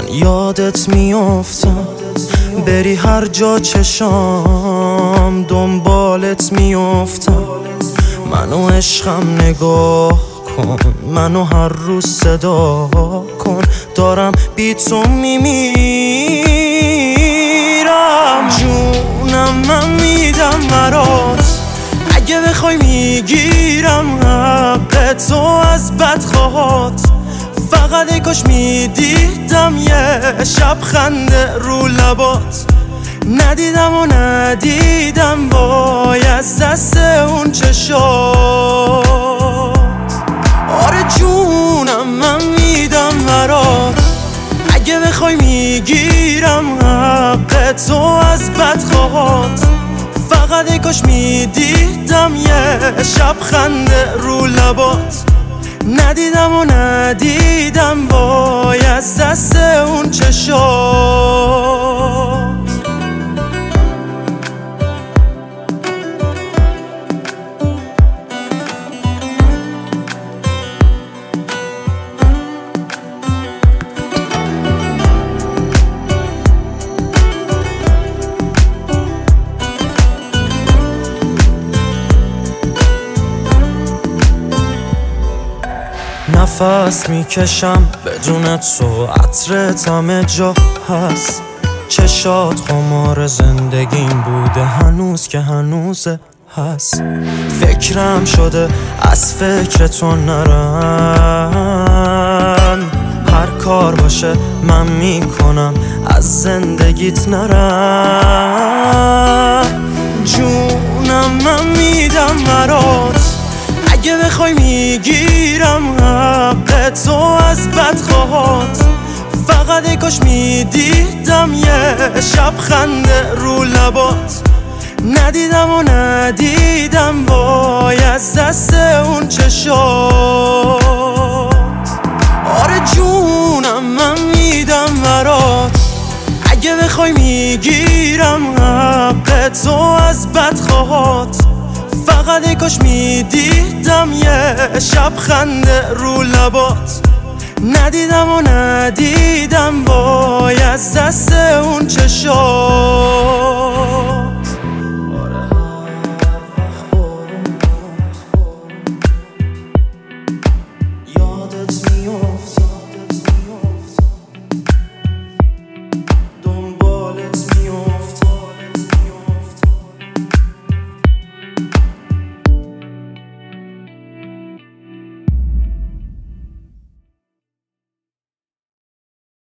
یادت میافتم بری هر جا چشام دنبالت میافتم. منو عشقم نگاه کن، منو هر روز صدا کن، دارم بی تو میمیرم. جونم من میدم برات، اگه بخوای میگیرم حق تو از بدخواهات. فقط ای کاش میدیدم یه شب خنده رو لبات. ندیدم و ندیدم وای از دست اون چشات. آره جونم من میدم برات، اگه بخوای میگیرم حق تو از بدخواهات. فقط ای کاش میدیدم یه شب خنده رو لبات. ندیدم و ندیدم وای از دست اون چشات. نفس میکشم بدون تو، عطرت همه جا هست. چشات خمار زندگیم بوده هنوز که هنوزه هست. فکرم شده از فکر تو نرم، هر کار باشه من میکنم از زندگیت نرم. جونم من میدم برات، اگه بخوای میگیرم حق تو از بدخواهات. فقط ای کاش میدیدم یه شب خنده رو لبات. ندیدم و ندیدم وای از دست اون چشات. آره جونم من میدم برات، اگه بخوای میگیرم حق تو از بدخواهات. فقط ای کاش میدیدم یه شب خنده رو لبات. ندیدم و ندیدم وای از دست اون چشات.